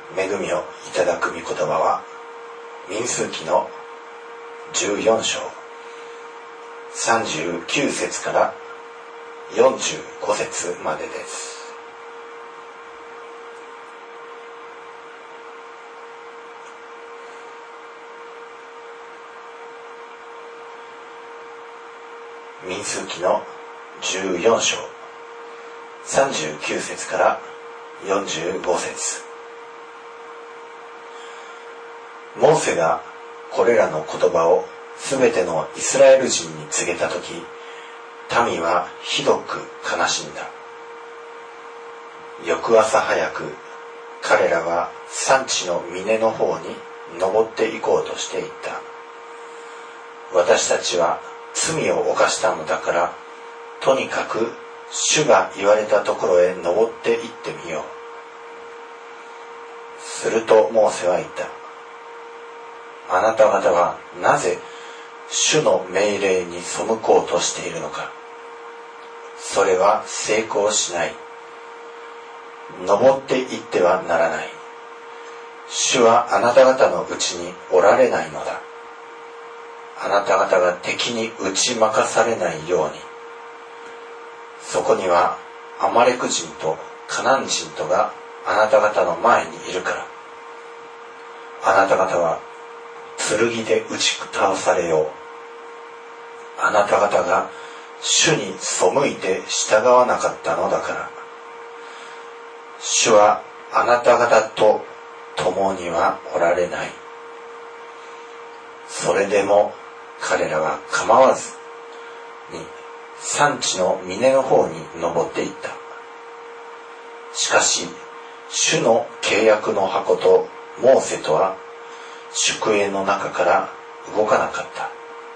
恵みをいただく御言葉は民数記の14章39節から45節までです。民数記の14章39節から45節。モーセがこれらの言葉をすべてのイスラエル人に告げたとき、民はひどく悲しんだ。翌朝早く、彼らは山地の峰の方に登っていこうとしていった。私たちは罪を犯したのだから、とにかく主が言われたところへ登って行ってみよう。するとモーセは言った。あなた方はなぜ主の命令に背こうとしているのか。それは成功しない。登っていってはならない。主はあなた方のうちにおられないのだ。あなた方が敵に打ち負かされないように。そこにはアマレク人とカナン人とがあなた方の前にいるから。あなた方は剣で打ち倒されよう。あなた方が主に背いて従わなかったのだから。主はあなた方と共にはおられない。それでも彼らは構わずに山地の峰の方に登っていった。しかし主の契約の箱とモーセとは宿営の中から動かなかった。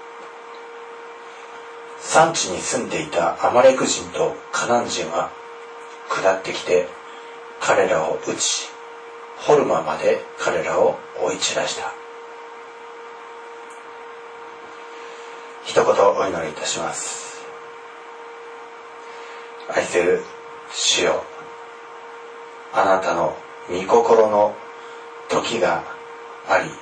山地に住んでいたアマレク人とカナン人は下ってきて彼らを撃ち、ホルマまで彼らを追い散らした。一言お祈りいたします。愛する主よ、あなたの御心の時があり、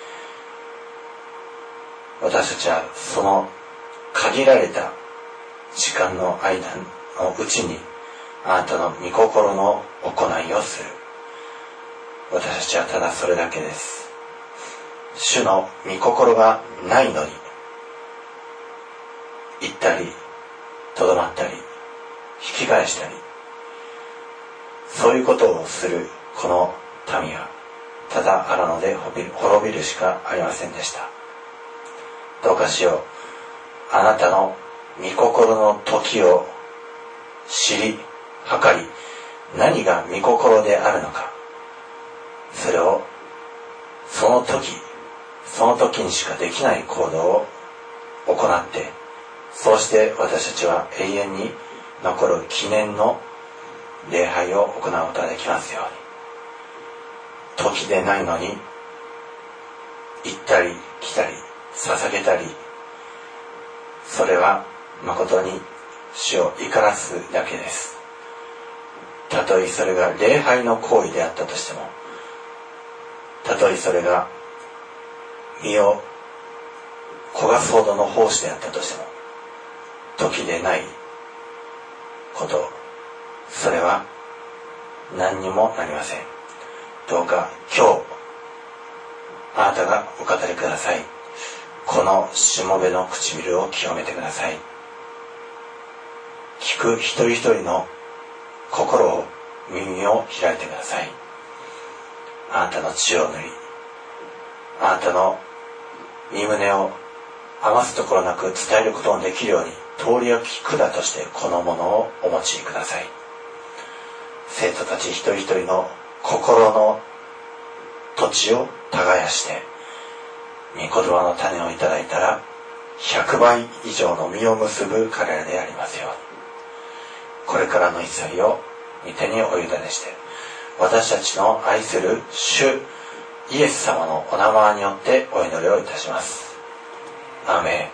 私たちはその限られた時間の間のうちにあなたの御心の行いをする。私たちはただそれだけです。主の御心がないのに行ったりとどまったり引き返したり、そういうことをするこの民はただ荒野で滅びるしかありませんでした。どうかしよう、あなたの御心の時を知り計り、何が御心であるのか、それをその時にしかできない行動を行って、そうして私たちは永遠に残る記念の礼拝を行うことができますように。時でないのに行ったり来たり捧げたり、それは誠に主を怒らすだけです。たとえそれが礼拝の行為であったとしても、たとえそれが身を焦がすほどの奉仕であったとしても、時でないこと、それは何にもなりません。どうか今日あなたがお語りください。このしもべの唇を清めてください。聞く一人一人の心を、耳を開いてください。あなたの血を塗り、あなたの身胸を余すところなく伝えることのできるように、通り置き管としてこのものをお持ちください。生徒たち一人一人の心の土地を耕して、御言葉の種をいただいたら100倍以上の実を結ぶ彼らでありますように。これからの一切を御手にお委ねして、私たちの愛する主イエス様のお名前によってお祈りをいたします。アーメ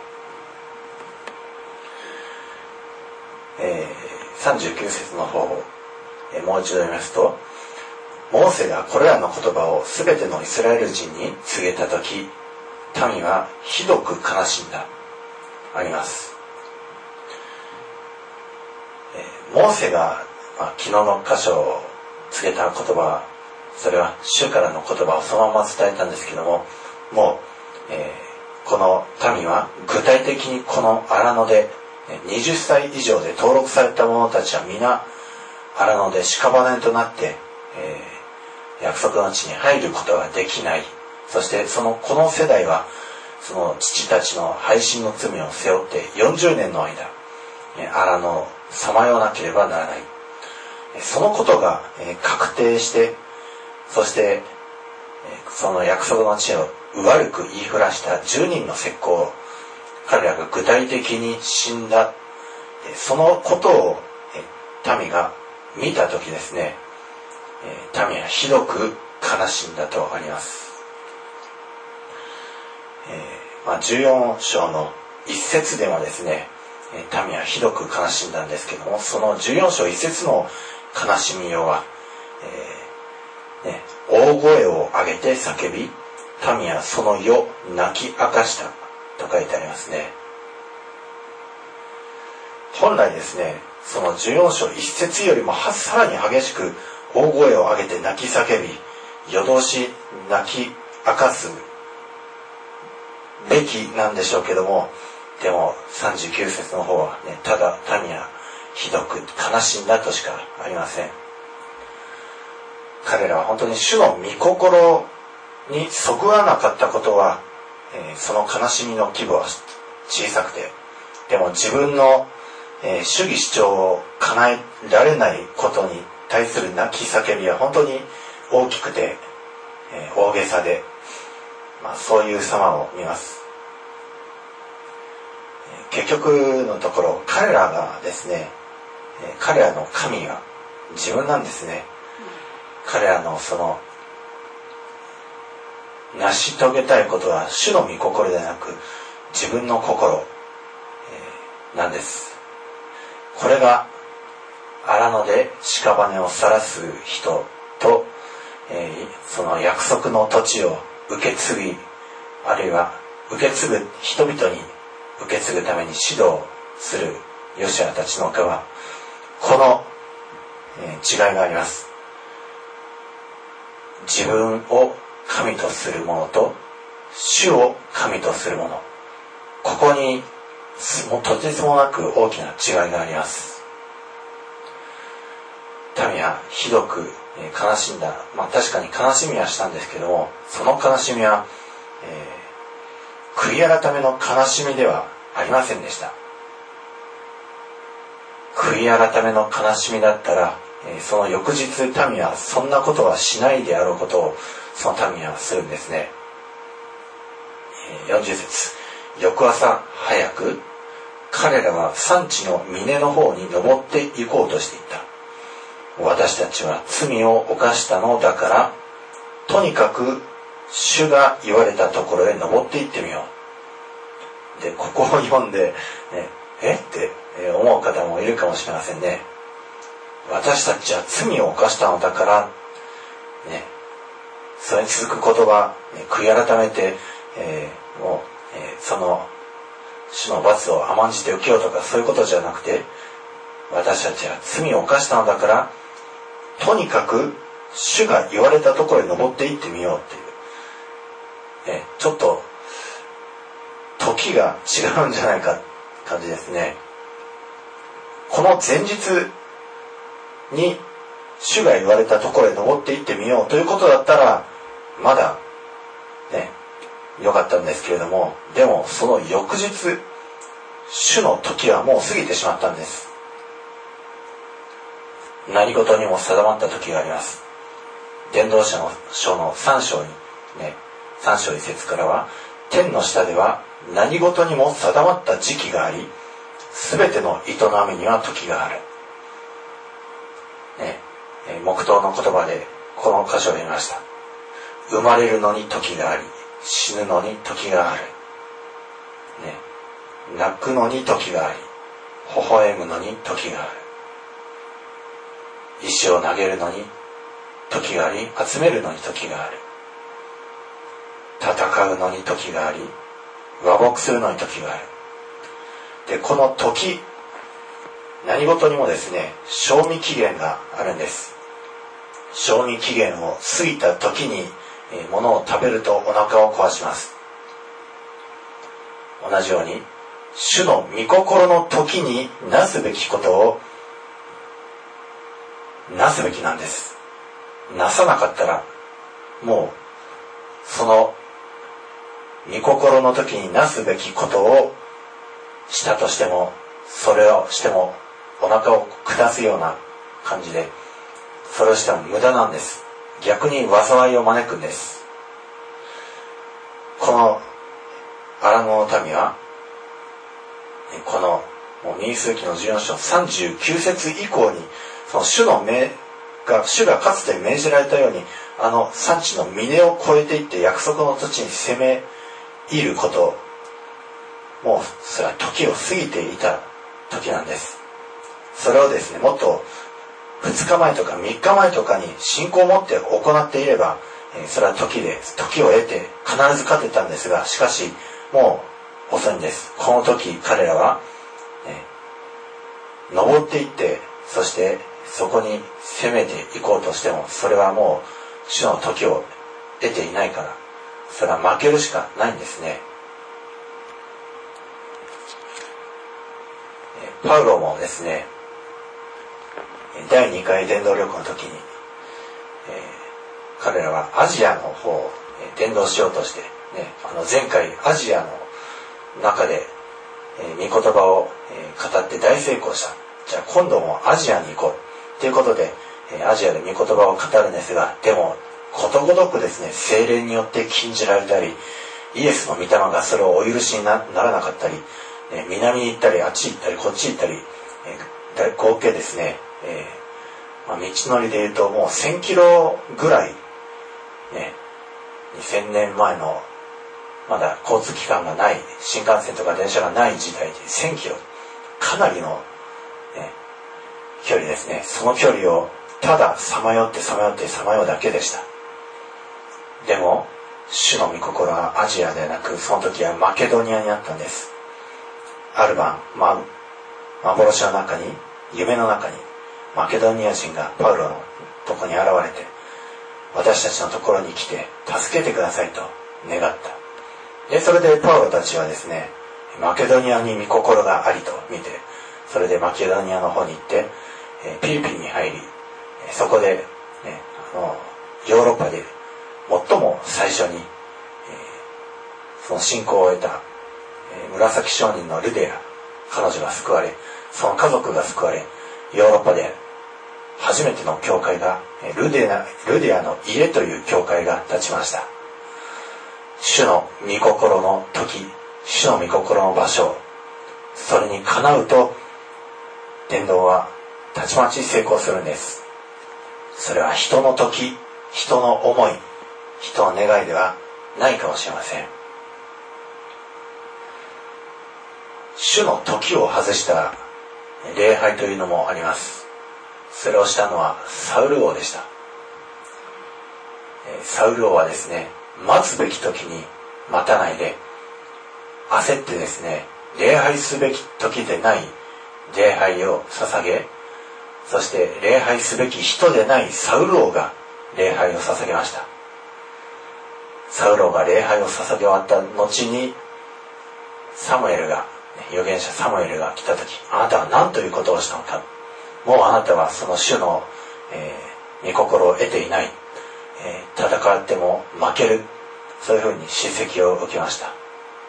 ン。39節の方をもう一度読みますと、 モーセがこれらの言葉をすべてのイスラエル人に告げたとき、民はひどく悲しんだ。あります。モーセが、昨日の箇所を告げた言葉、それは主からの言葉をそのまま伝えたんですけども、もう、この民は具体的にこの荒野で20歳以上で登録された者たちは皆荒野で屍となって、約束の地に入ることができない。そしてこの世代はその父たちの背信の罪を背負って40年の間荒野をさまよわなければならない。そのことが確定して、そしてその約束の地を悪く言いふらした10人の石膏を彼らが具体的に死んだ、そのことを民が見たときですね、民はひどく悲しんだとあります。14章の一節でもですね、民はひどく悲しんだんですけども、その14章一節の悲しみようは、大声を上げて叫び、民はその夜泣き明かしたと書いてありますね。本来ですね、その14章一節よりもさらに激しく大声を上げて泣き叫び、夜通し泣き明かすべきなんでしょうけども、でも39節の方はね、ただ民はひどく悲しんだとしかありません。彼らは本当に主の御心にそぐわなかったことは、その悲しみの規模は小さくて、でも自分の、主義主張を叶えられないことに対する泣き叫びは本当に大きくて、大げさで、そういう様を見ます。結局のところ、彼らがですね、彼らの神は自分なんですね。彼らの成し遂げたいことは主の御心ではなく自分の心、なんです。これが荒野で屍を晒す人と、その約束の土地を受け継ぎ、あるいは受け継ぐ人々に受け継ぐために指導するヨシュアたちの側、この、違いがあります。自分を神とする者と主を神とする者、ここにとてつもなく大きな違いがあります。民はひどく悲しんだ。確かに悲しみはしたんですけども、その悲しみは、悔い改めの悲しみではありませんでした。悔い改めの悲しみだったら、その翌日民はそんなことはしないであろうことをその民はするんですね。40節、翌朝早く彼らは山地の峰の方に登って行こうとしていた。私たちは罪を犯したのだから、とにかく主が言われたところへ登って行ってみよう。で、ここを読んで、って思う方もいるかもしれませんね。私たちは罪を犯したのだから、それに続く言葉、悔い改めて、その主の罰を甘んじて受けようとか、そういうことじゃなくて、私たちは罪を犯したのだから、とにかく主が言われたところへ登って行ってみようっていう、ちょっと時が違うんじゃないかって感じですね。この前日に主が言われたところへ登って行ってみようということだったらまだ良かったんですけれども、でもその翌日主の時はもう過ぎてしまったんです。何事にも定まった時があります。伝道者の書の3章に3章1節からは、天の下では何事にも定まった時期があり、すべての営みには時がある。黙祷の言葉でこの箇所を読みました。生まれるのに時があり、死ぬのに時がある。泣くのに時があり、微笑むのに時がある。石を投げるのに時があり、集めるのに時がある。戦うのに時があり、和睦するのに時がある。で、この時、何事にもですね、賞味期限があるんです。賞味期限を過ぎた時に物を食べるとお腹を壊します。同じように、主の御心の時になすべきことをなすべきなんです。なさなかったら、もうその御心の時になすべきことをしたとしても、それをしてもお腹を下すような感じで、それをしても無駄なんです。逆に災いを招くんです。このアラノの民は、この民数記の14章39節以降に、その主がかつて命じられたように、産地の峰を越えていって約束の土地に攻め入ること、もうそれは時を過ぎていた時なんです。それをですね、もっと2日前とか3日前とかに信仰を持って行っていれば、それは時を得て必ず勝てたんですが、しかしもう遅いんです。この時彼らは、登っていって、そしてそこに攻めていこうとしても、それはもう主の時を得ていないから、それは負けるしかないんですね。パウロもですね、第2回伝道旅行の時に、彼らはアジアの方を伝道しようとして、前回アジアの中で、御言葉を、語って大成功した。じゃあ今度もアジアに行こうということで、アジアで御言葉を語るんですが、でもことごとくですね、聖霊によって禁じられたり、イエスの御霊がそれをお許しにならなかったり、南に行ったり、あっち行ったり、こっち行ったり、合計ですね、道のりで言うともう1000キロぐらい、2000年前のまだ交通機関がない、新幹線とか電車がない時代で1000キロ、かなりの、距離ですね。その距離をたださまようだけでした。でも主の御心はアジアではなく、その時はマケドニアにあったんです。ある晩、幻の中に、夢の中にマケドニア人がパウロのとこに現れて、私たちのところに来て助けてくださいと願った。で、それでパウロたちはですね、マケドニアに御心がありと見て、それでマケドニアの方に行って、ピリピに入り、そこで、ヨーロッパで最も最初に、その信仰を得た、紫商人のルデア、彼女が救われ、その家族が救われ、ヨーロッパで初めての教会が、ルデアの家という教会が立ちました。主の御心の時、主の御心の場所、それにかなうと、伝道はたちまち成功するんです。それは人の時、人の思い、人の願いではないかもしれません。主の時を外した礼拝というのもあります。それをしたのはサウル王でした。サウル王はですね、待つべき時に待たないで、焦ってですね、礼拝すべき時でない礼拝を捧げ、そして礼拝すべき人でないサウル王が礼拝を捧げました。サウル王が礼拝を捧げ終わった後に、預言者サムエルが来た時、あなたは何ということをしたのか。もうあなたはその主の、御心を得ていない。戦っても負ける。そういうふうに叱責を受けました。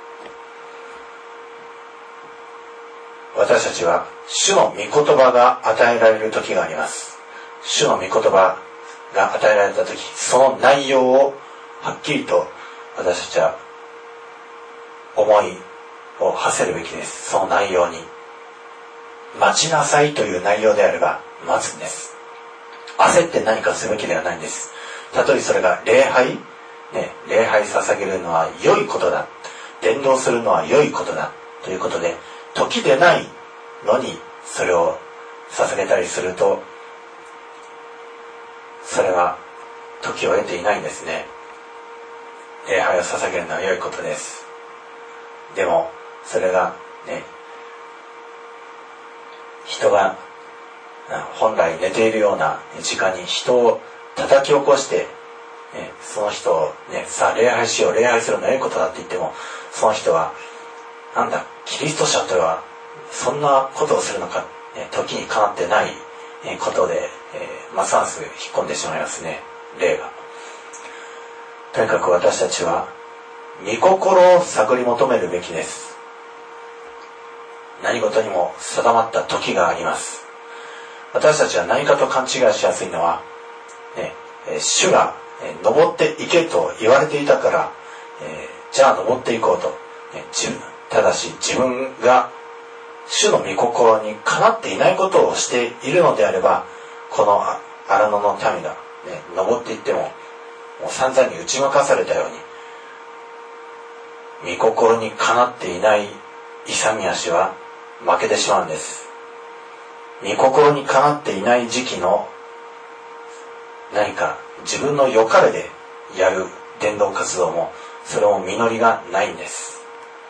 私たちは主の御言葉が与えられる時があります。主の御言葉が与えられた時、その内容をはっきりと私たちは思いを馳せるべきです。その内容に待ちなさいという内容であれば待つんです。焦って何かすべきではないんです。たとえそれが礼拝捧げるのは良いことだ、伝道するのは良いことだということで、時でないのにそれを捧げたりすると、それは時を得ていないんですね。礼拝を捧げるのは良いことです。でもそれがね、人が本来寝ているような時間に人を叩き起こして、ね、その人を、ね、さあ礼拝しよう、礼拝するのは良いことだって言っても、その人はなんだキリスト者とはそんなことをするのか、時にかなってないことで、ますます引っ込んでしまいますね、霊が。とにかく私たちは御心を探り求めるべきです。何事にも定まった時があります。私たちは何かと勘違いしやすいのは、ね、主が登っていけと言われていたから、じゃあ登っていこうと、ただし自分が主の御心にかなっていないことをしているのであれば、この荒野の民が、登っていっても、もう散々に打ち負かされたように、御心にかなっていない勇み足は負けてしまうんです。御心にかなっていない時期の何か自分の良かれでやる伝道活動も、それも実りがないんです。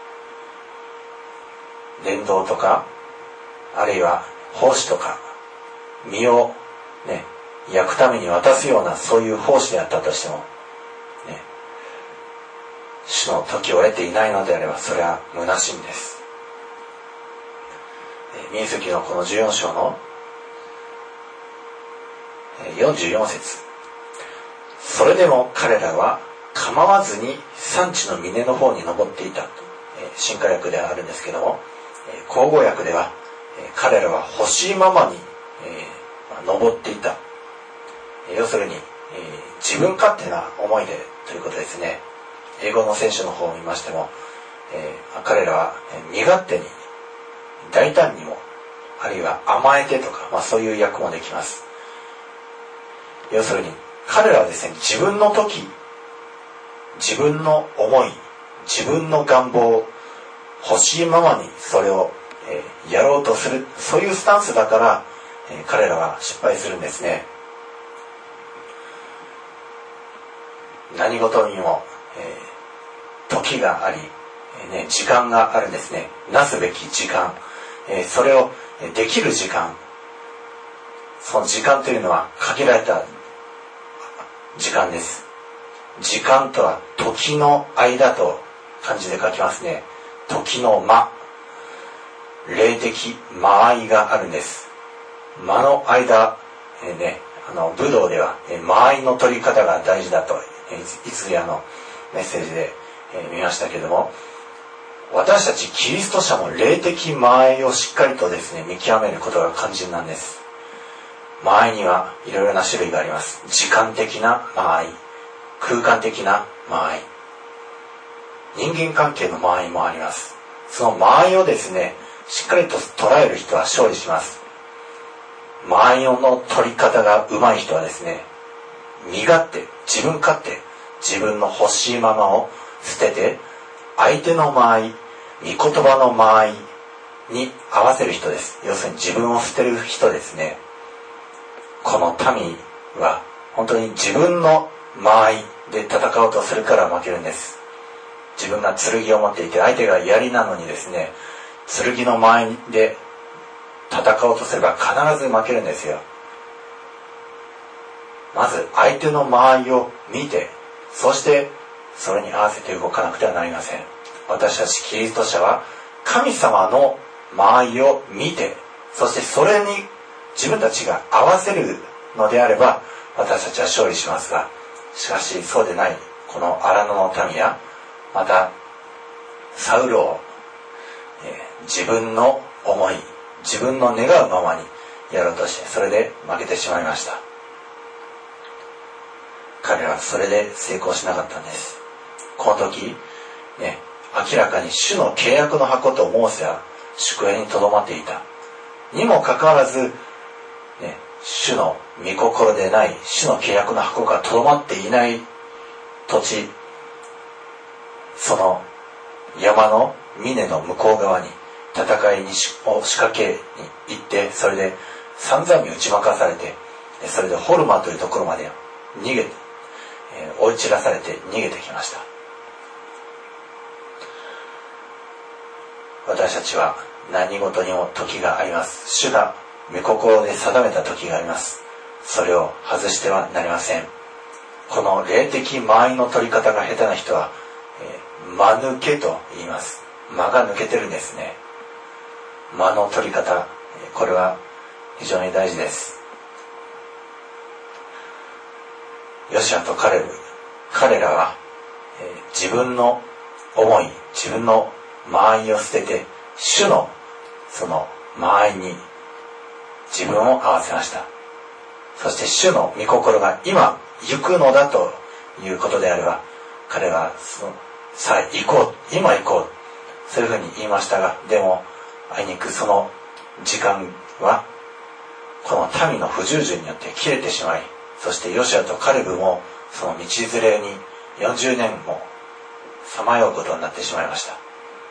伝道とか、あるいは奉仕とか、身をね、焼くために渡すようなそういう奉仕であったとしても、ね、主の時を得ていないのであれば、それは虚しいんです。民数記のこの14章の44節。それでも彼らは構わずに山地の峰の方に登っていたと、新化訳ではあるんですけども、口語訳では彼らは欲しいままに、登っていた。要するに、自分勝手な思いでということですね。英語の聖書の方を見ましても、彼らは身勝手に大胆にも、あるいは甘えてとか、そういう訳もできます。要するに彼らはですね、自分の時、自分の思い、自分の願望、欲しいままにそれを、やろうとする、そういうスタンスだから、彼らは失敗するんですね。何事にも、時があり、時間があるんですね。なすべき時間、それをできる時間、その時間というのは限られた時間です。時間とは時の間と漢字で書きますね。時の間、霊的間合いがあるんです。間の間、武道では間合いの取り方が大事だと、いつやのメッセージで見ましたけども、私たちキリスト者も霊的間合いをしっかりとですね、見極めることが肝心なんです。間合いにはいろいろな種類があります。時間的な間合い、空間的な間合い、人間関係の間合いもあります。その間合いをですね、しっかりと捉える人は勝利します。間合いの取り方が上手い人はですね、身勝手、自分勝手、自分の欲しいままを捨てて、相手の間合い、御言葉の間合いに合わせる人です。要するに自分を捨てる人ですね。この民は本当に自分の間合いで戦おうとするから負けるんです。自分が剣を持っていて相手が槍なのにですね、剣の間合いで戦おうとすれば必ず負けるんですよ。まず相手の間合いを見て、そしてそれに合わせて動かなくてはなりません。私たちキリスト者は神様の間合いを見て、そしてそれに自分たちが合わせるのであれば私たちは勝利しますが、しかしそうでないこの荒野の民や、またサウルを、自分の思い、自分の願うままにやろうとして、それで負けてしまいました。彼らはそれで成功しなかったんです。この時、明らかに主の契約の箱とモーセは宿営にとどまっていたにもかかわらず、主の御心でない主の契約の箱がとどまっていない土地、その山の峰の向こう側に戦いを仕掛けに行って、それで散々に打ち負かされて、それでホルマというところまで逃げて追い散らされて逃げてきました。私たちは何事にも時があります。主が御心で定めた時があります。それを外してはなりません。この霊的間合いの取り方が下手な人は、間抜けと言います。間が抜けてるんですね。間の取り方、これは非常に大事です。ヨシュアとカレブ、彼らは、自分の思い、自分の間合いを捨てて、主のその間合いに自分を合わせました。そして主の御心が今行くのだということであれば、彼はさあ行こう、今行こう、そういうふうに言いましたが、でもあいにくその時間はこの民の不従順によって切れてしまい、そしてヨシュアとカレブもその道連れに40年もさまようことになってしまいました。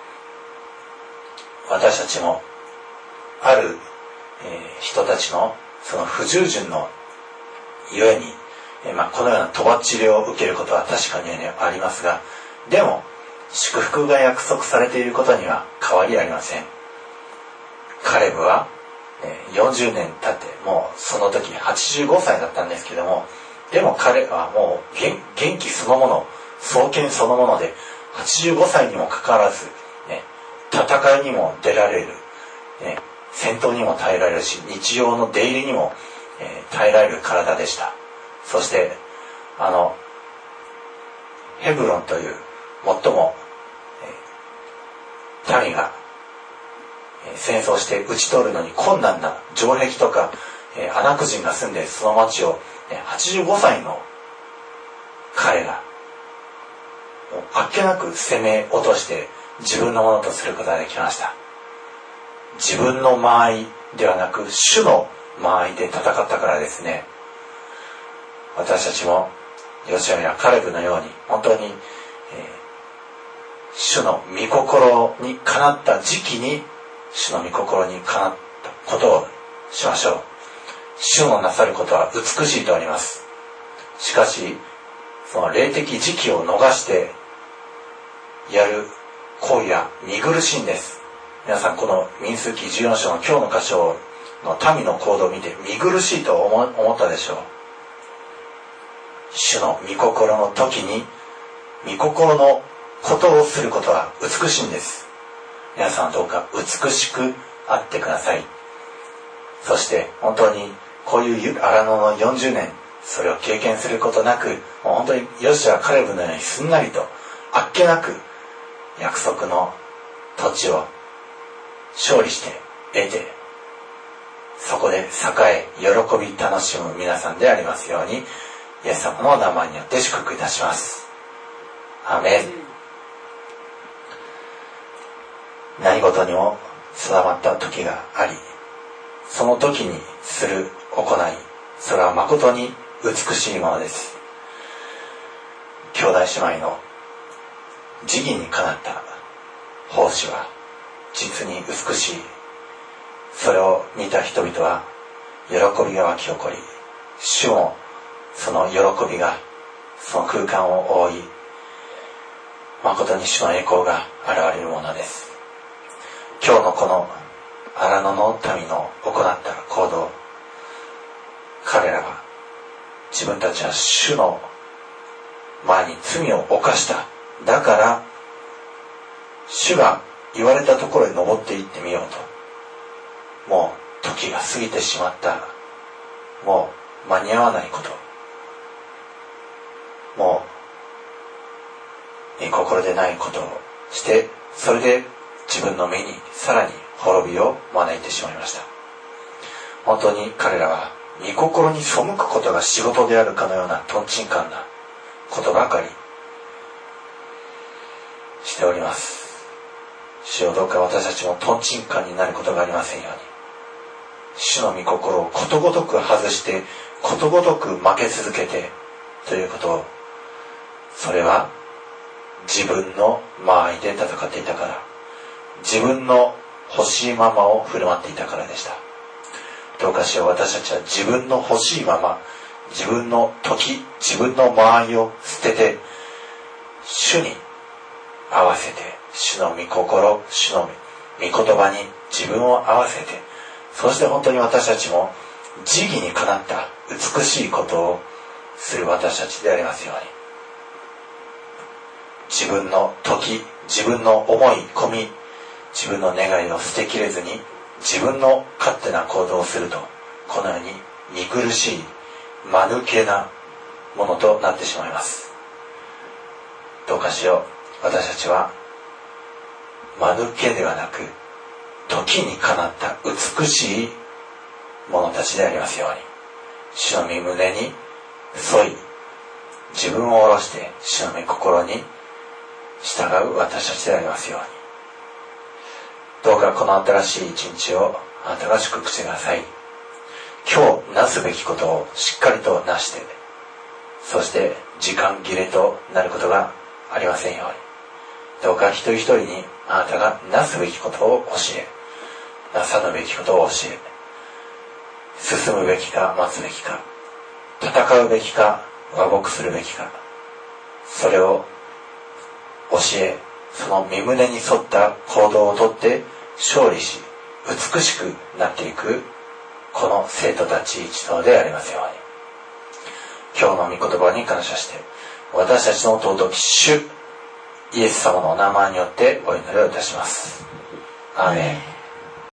私たちもある、人たちのその不従順のゆえに、このようなとばっちりを受けることは確かに、ありますが、でも祝福が約束されていることには変わりありません。カレブは40年経ってもうその時85歳だったんですけども、でも彼はもう元気そのもの、壮健そのもので、85歳にもかかわらず、戦いにも出られる、戦闘にも耐えられるし、日常の出入りにも、耐えられる体でした。そしてヘブロンという最も、民が戦争して討ち取るのに困難な城壁とか、アナク人が住んでいるその町を、85歳の彼があっけなく攻め落として自分のものとすることができました。自分の間合いではなく主の間合いで戦ったからですね。私たちもヨシュアやカレブのように本当に、主の御心にかなった時期に主の御心にかなったことをしましょう。主のなさることは美しいとあります。しかしその霊的時期を逃してやる行為は見苦しいんです。皆さんこの民数記14章の今日の箇所の民の行動を見て見苦しいと思ったでしょう。主の御心の時に御心のことをすることは美しいんです。皆さんどうか美しくあってください。そして本当にこういう荒野の40年、それを経験することなく、もう本当にヨシュアカレブのようにすんなりとあっけなく約束の土地を勝利して得て、そこで栄え喜び楽しむ皆さんでありますように、イエス様の名前によって祝福いたします。アーメン。何事にも定まった時があり、その時にする行い、それは誠に美しいものです。兄弟姉妹の時義にかなった奉仕は実に美しい。それを見た人々は喜びが湧き起こり、主もその喜びがその空間を覆い、誠に主の栄光が現れるものです。今日のこの荒野の民の行った行動、彼らは自分たちは主の前に罪を犯した。だから主が言われたところへ登っていってみようと。もう時が過ぎてしまった。もう間に合わないこと。もう御心でないことをして、それで自分の目にさらに滅びを招いてしまいました。本当に彼らは御心に背くことが仕事であるかのようなとんちんかんなことばかりしております。主よ、どうか私たちもとんちんかんになることがありませんように、主の御心をことごとく外してことごとく負け続けてということを、それは自分の間合いで戦っていたから、自分の欲しいままを振る舞っていたからでした。どうかしよう、私たちは自分の欲しいまま、 自分の時、自分の間合いを捨てて、主に合わせて、主の御心、主の御言葉に自分を合わせて、そして本当に私たちも慈義にかなった美しいことをする私たちでありますように、自分の時、自分の思い込み、自分の願いを捨てきれずに自分の勝手な行動をすると、このように見苦しい間抜けなものとなってしまいます。どうかしよう、私たちは間抜けではなく時にかなった美しい者たちでありますように、主の御胸に沿い自分を下ろして主の御心に従う私たちでありますように、どうかこの新しい一日をあなたが祝福してください。今日なすべきことをしっかりとなして、そして時間切れとなることがありませんように、どうか一人一人にあなたがなすべきことを教え、なさぬべきことを教え、進むべきか待つべきか、戦うべきか和睦するべきか、それを教え、その御胸に沿った行動をとって勝利し美しくなっていくこの生徒たち一同でありますように、今日の御言葉に感謝して、私たちの尊き主イエス様のお名前によってお祈りをいたします。アーメン。